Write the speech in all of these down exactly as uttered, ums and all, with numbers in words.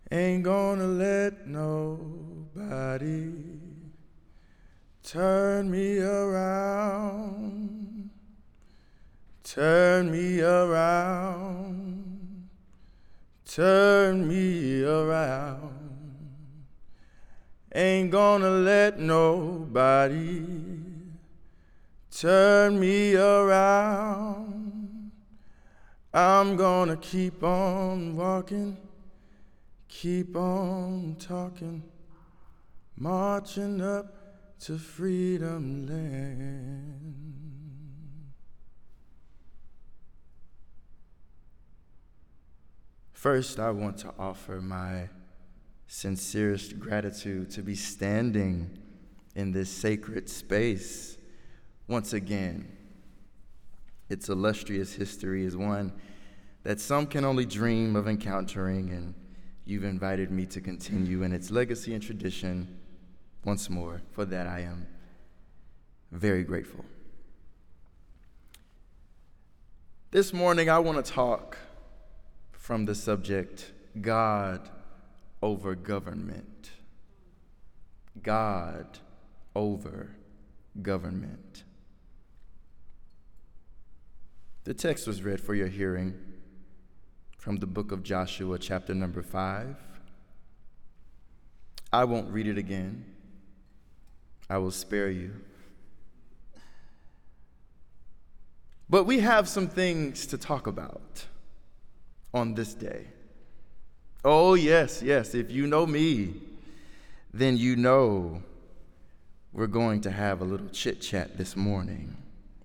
Ain't gonna let nobody turn me around, turn me around, turn me around. Ain't gonna let nobody turn me around. I'm gonna keep on walking, keep on talking, marching up to freedom land. First, I want to offer my sincerest gratitude to be standing in this sacred space once again. Its illustrious history is one that some can only dream of encountering, and you've invited me to continue in its legacy and tradition once more. For that, I am very grateful. This morning, I want to talk from the subject, God over government. God over government. The text was read for your hearing from the book of Joshua, chapter number five. I won't read it again. I will spare you. But we have some things to talk about on this day. Oh, yes, yes, if you know me, then you know we're going to have a little chit-chat this morning.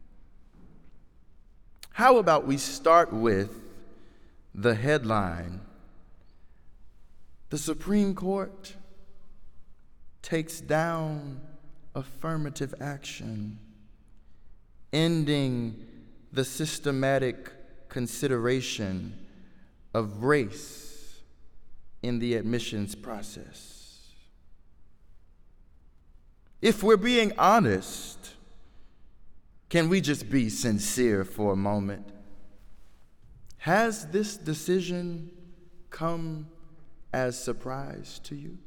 How about we start with the headline? The Supreme Court takes down affirmative action, ending the systematic consideration of race in the admissions process. If we're being honest, can we just be sincere for a moment? Has this decision come as surprise to you?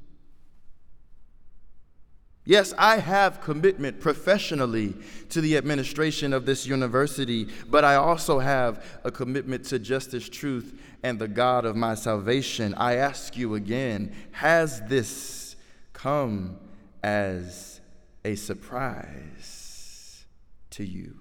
Yes, I have commitment professionally to the administration of this university, but I also have a commitment to justice, truth, and the God of my salvation. I ask you again, has this come as a surprise to you?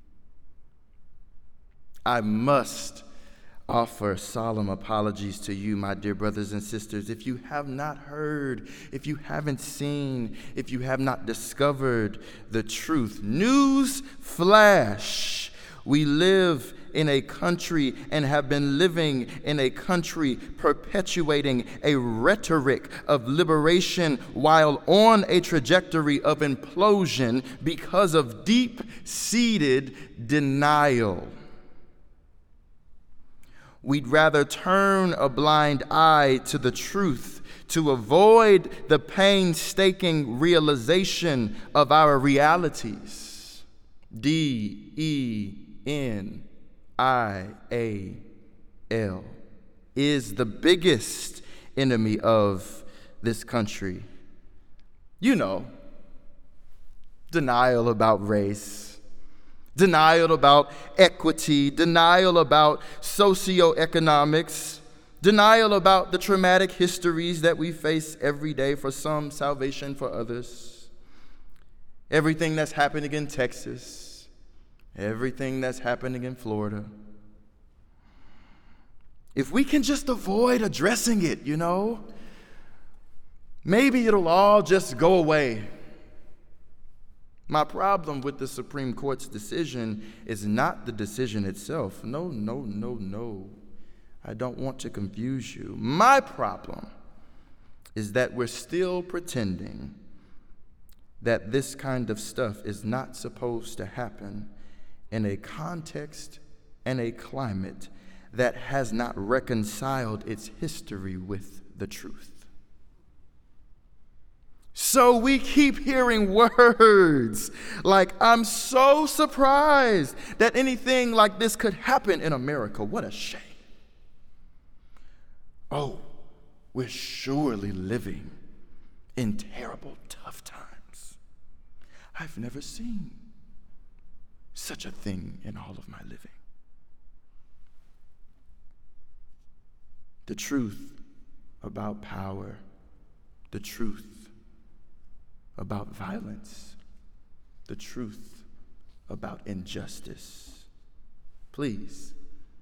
I must offer solemn apologies to you, my dear brothers and sisters, if you have not heard, if you haven't seen, if you have not discovered the truth. News flash. We live in a country and have been living in a country perpetuating a rhetoric of liberation while on a trajectory of implosion because of deep-seated denial. We'd rather turn a blind eye to the truth to avoid the painstaking realization of our realities. D E N I A L is the biggest enemy of this country. You know, denial about race, denial about equity, denial about socioeconomics, denial about the traumatic histories that we face every day, for some, salvation for others. Everything that's happening in Texas, everything that's happening in Florida. If we can just avoid addressing it, you know, maybe it'll all just go away. My problem with the Supreme Court's decision is not the decision itself. No, no, no, no. I don't want to confuse you. My problem is that we're still pretending that this kind of stuff is not supposed to happen in a context and a climate that has not reconciled its history with the truth. So we keep hearing words like, I'm so surprised that anything like this could happen in America. What a shame. Oh, we're surely living in terrible, tough times. I've never seen such a thing in all of my living. The truth about power, the truth about violence, the truth about injustice. Please,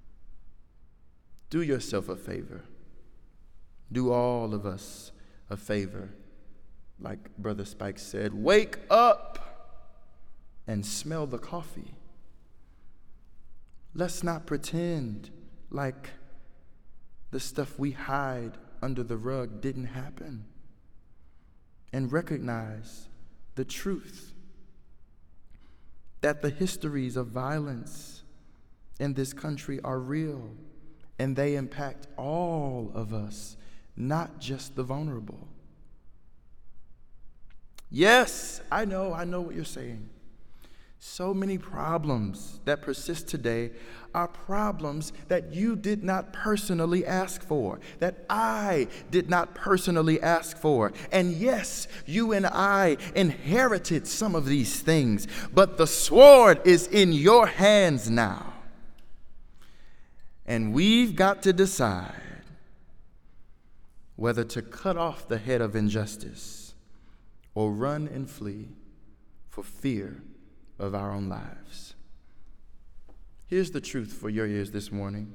do yourself a favor. Do all of us a favor. Like Brother Spike said, wake up and smell the coffee. Let's not pretend like the stuff we hide under the rug didn't happen. And recognize the truth that the histories of violence in this country are real, and they impact all of us, not just the vulnerable. Yes, I know, I know what you're saying. So many problems that persist today are problems that you did not personally ask for, that I did not personally ask for. And yes, you and I inherited some of these things, but the sword is in your hands now. And we've got to decide whether to cut off the head of injustice or run and flee for fear of our own lives. Here's the truth for your ears this morning: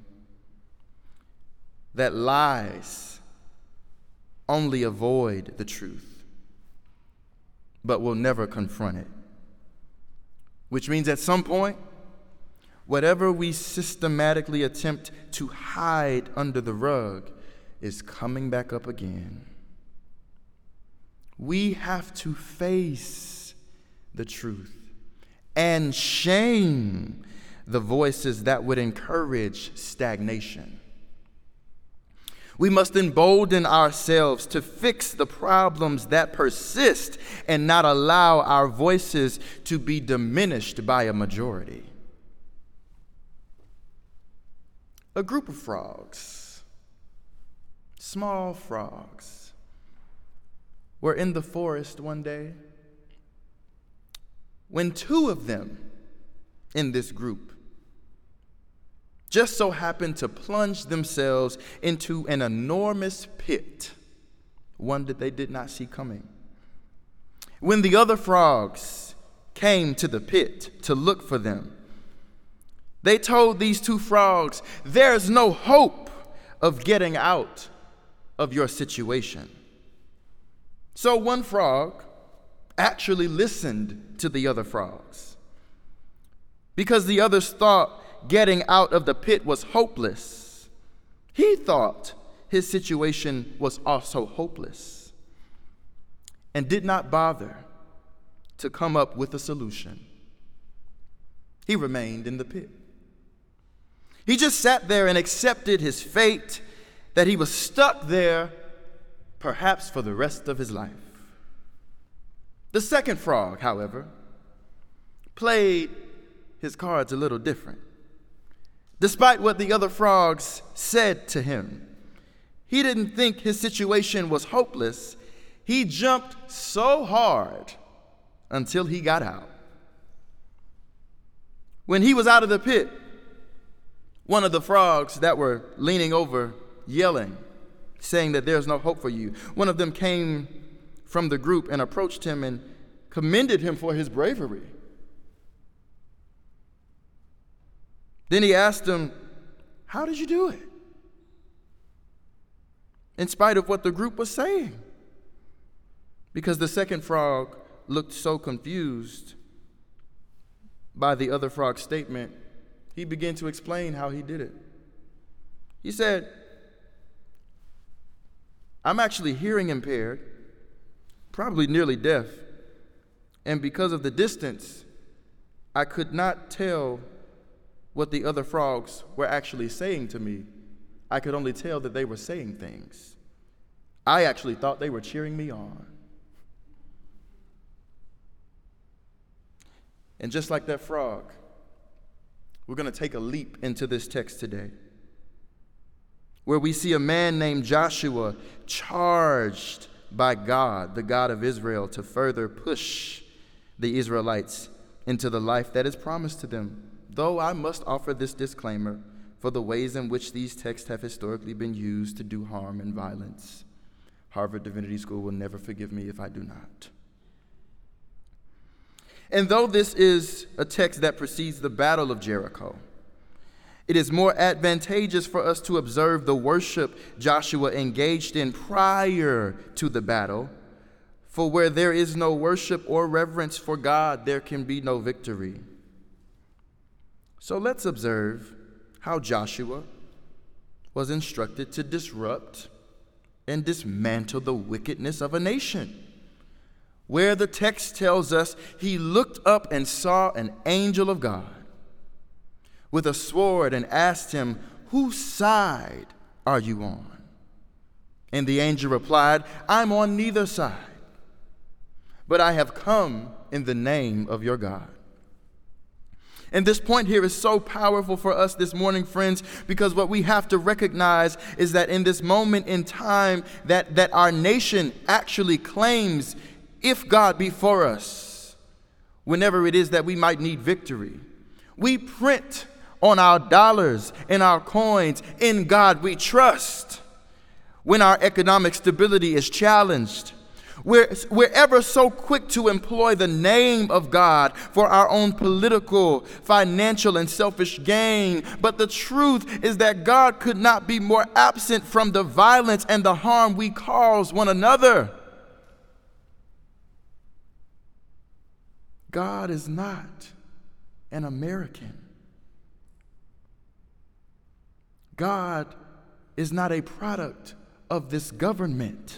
that lies only avoid the truth, but will never confront it. Which means at some point, whatever we systematically attempt to hide under the rug is coming back up again. We have to face the truth and shame the voices that would encourage stagnation. We must embolden ourselves to fix the problems that persist and not allow our voices to be diminished by a majority. A group of frogs, small frogs, were in the forest one day when two of them in this group just so happened to plunge themselves into an enormous pit, one that they did not see coming. When the other frogs came to the pit to look for them, they told these two frogs, "There's no hope of getting out of your situation." So one frog actually listened to the other frogs, because the others thought getting out of the pit was hopeless. He thought his situation was also hopeless and did not bother to come up with a solution. He remained in the pit. He just sat there and accepted his fate, that he was stuck there perhaps for the rest of his life. The second frog, however, played his cards a little different. Despite what the other frogs said to him, he didn't think his situation was hopeless. He jumped so hard until he got out. When he was out of the pit, one of the frogs that were leaning over, yelling, saying that there's no hope for you, one of them came from the group and approached him and commended him for his bravery. Then he asked him, "How did you do it?" In spite of what the group was saying. Because the second frog looked so confused by the other frog's statement, he began to explain how he did it. He said, "I'm actually hearing impaired, probably nearly deaf, and because of the distance, I could not tell what the other frogs were actually saying to me. I could only tell that they were saying things. I actually thought they were cheering me on." And just like that frog, we're going to take a leap into this text today. where we see a man named Joshua charged by God, the God of Israel, to further push the Israelites into the life that is promised to them. Though I must offer this disclaimer for the ways in which these texts have historically been used to do harm and violence. Harvard Divinity School will never forgive me if I do not. And though this is a text that precedes the Battle of Jericho, it is more advantageous for us to observe the worship Joshua engaged in prior to the battle, for where there is no worship or reverence for God, there can be no victory. So let's observe how Joshua was instructed to disrupt and dismantle the wickedness of a nation, where the text tells us he looked up and saw an angel of God with a sword and asked him, "Whose side are you on?" And the angel replied, "I'm on neither side, but I have come in the name of your God." And this point here is so powerful for us this morning, friends, because what we have to recognize is that in this moment in time that, that our nation actually claims, if God be for us, whenever it is that we might need victory, we print on our dollars and our coins, "In God we trust." When our economic stability is challenged, We're, we're ever so quick to employ the name of God for our own political, financial, and selfish gain. But the truth is that God could not be more absent from the violence and the harm we cause one another. God is not an American. God is not a product of this government.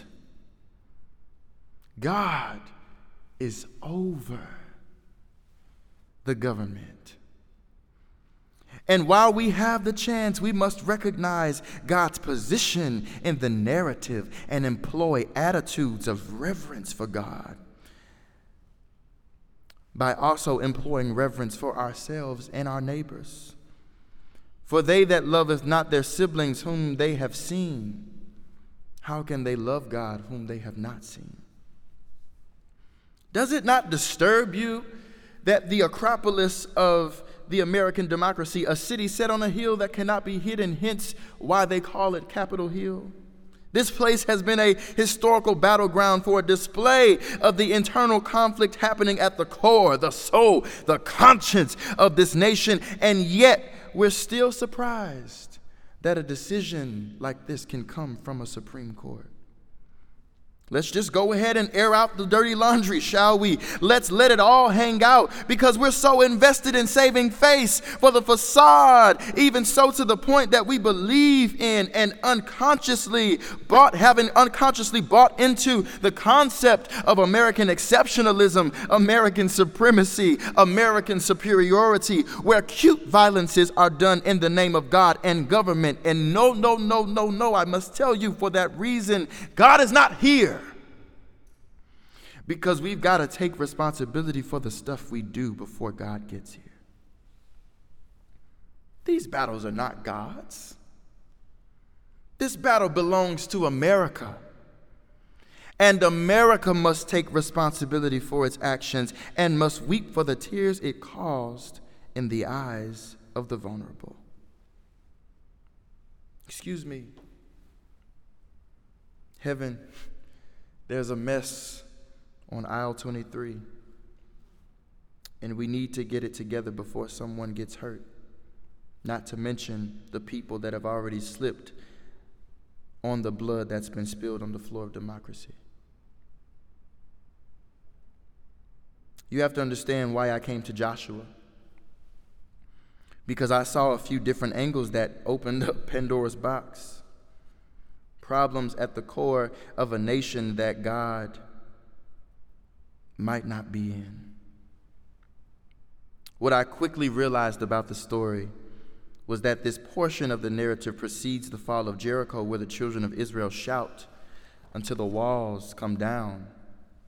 God is over the government. And while we have the chance, we must recognize God's position in the narrative and employ attitudes of reverence for God by also employing reverence for ourselves and our neighbors. For they that loveth not their siblings whom they have seen, how can they love God whom they have not seen? Does it not disturb you that the Acropolis of the American democracy, a city set on a hill that cannot be hidden, hence why they call it Capitol Hill? This place has been a historical battleground for a display of the internal conflict happening at the core, the soul, the conscience of this nation, and yet we're still surprised that a decision like this can come from a Supreme Court. Let's just go ahead and air out the dirty laundry, shall we? Let's let it all hang out because we're so invested in saving face for the facade, even so to the point that we believe in and unconsciously bought, having unconsciously bought into the concept of American exceptionalism, American supremacy, American superiority, where cute violences are done in the name of God and government. And no, no, no, no, no, I must tell you, for that reason, God is not here. Because we've got to take responsibility for the stuff we do before God gets here. These battles are not God's. This battle belongs to America. And America must take responsibility for its actions and must weep for the tears it caused in the eyes of the vulnerable. Excuse me. Heaven, there's a mess on aisle twenty-three, and we need to get it together before someone gets hurt, not to mention the people that have already slipped on the blood that's been spilled on the floor of democracy. You have to understand why I came to Joshua, because I saw a few different angles that opened up Pandora's box. Problems at the core of a nation that God might not be in. What I quickly realized about the story was that this portion of the narrative precedes the fall of Jericho, where the children of Israel shout until the walls come down.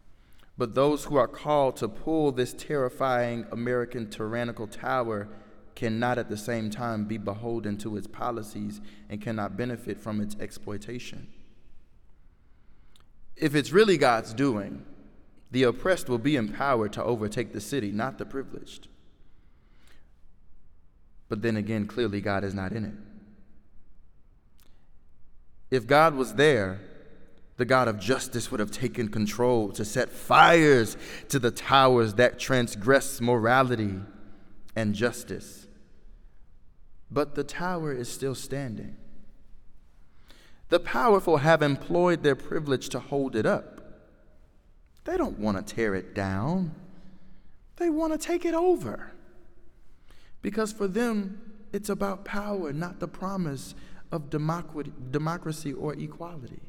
But those who are called to pull this terrifying American tyrannical tower cannot at the same time be beholden to its policies and cannot benefit from its exploitation. If it's really God's doing, the oppressed will be empowered to overtake the city, not the privileged. But then again, clearly God is not in it. If God was there, the God of justice would have taken control to set fires to the towers that transgress morality and justice. But the tower is still standing. The powerful have employed their privilege to hold it up. They don't want to tear it down. They want to take it over. Because for them, it's about power, not the promise of democ- democracy or equality.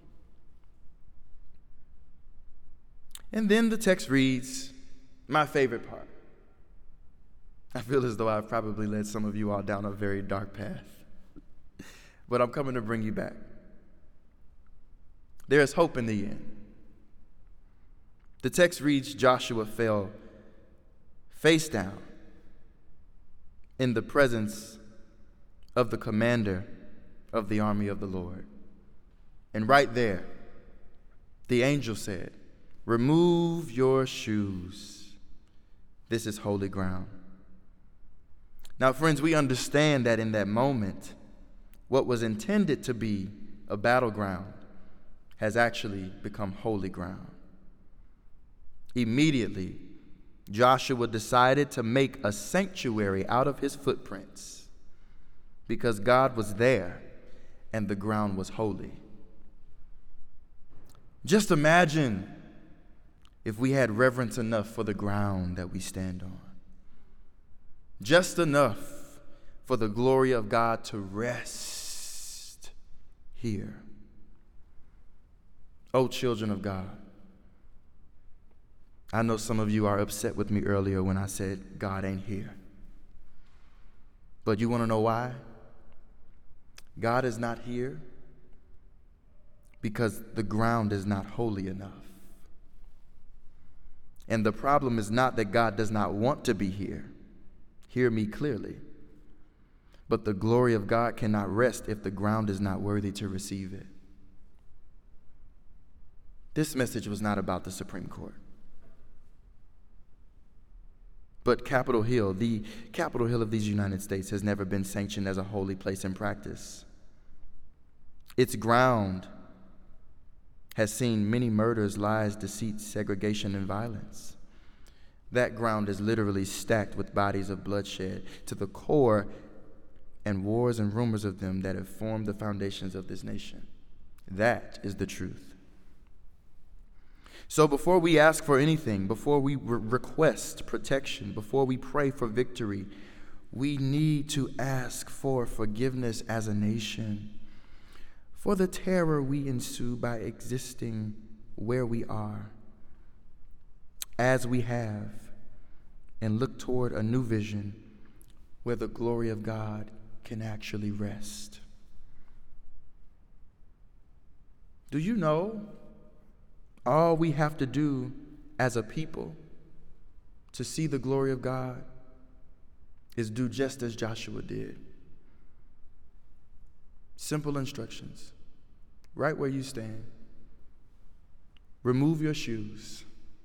And then the text reads, my favorite part. I feel as though I've probably led some of you all down a very dark path. But I'm coming to bring you back. There is hope in the end. The text reads, Joshua fell face down in the presence of the commander of the army of the Lord. And right there, the angel said, remove your shoes. This is holy ground. Now, friends, we understand that in that moment, what was intended to be a battleground has actually become holy ground. Immediately, Joshua decided to make a sanctuary out of his footprints because God was there and the ground was holy. Just imagine if we had reverence enough for the ground that we stand on. Just enough for the glory of God to rest here. Oh, children of God, I know some of you are upset with me earlier when I said God ain't here. But you want to know why? God is not here because the ground is not holy enough. And the problem is not that God does not want to be here. Hear me clearly. But the glory of God cannot rest if the ground is not worthy to receive it. This message was not about the Supreme Court. But Capitol Hill, the Capitol Hill of these United States, has never been sanctioned as a holy place in practice. Its ground has seen many murders, lies, deceit, segregation, and violence. That ground is literally stacked with bodies of bloodshed to the core, and wars and rumors of them that have formed the foundations of this nation. That is the truth. So before we ask for anything, before we re- request protection, before we pray for victory, we need to ask for forgiveness as a nation for the terror we ensue by existing where we are, as we have, and look toward a new vision where the glory of God can actually rest. Do you know all we have to do as a people to see the glory of God is do just as Joshua did? Simple instructions. Right where you stand. Remove your shoes.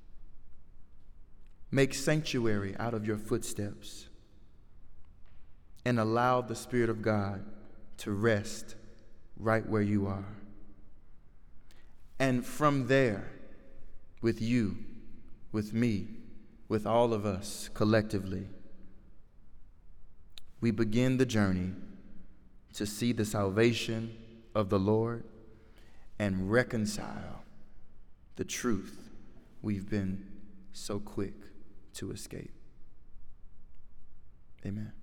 Make sanctuary out of your footsteps. And allow the Spirit of God to rest right where you are. And from there, with you, with me, with all of us collectively, we begin the journey to see the salvation of the Lord and reconcile the truth we've been so quick to escape. Amen.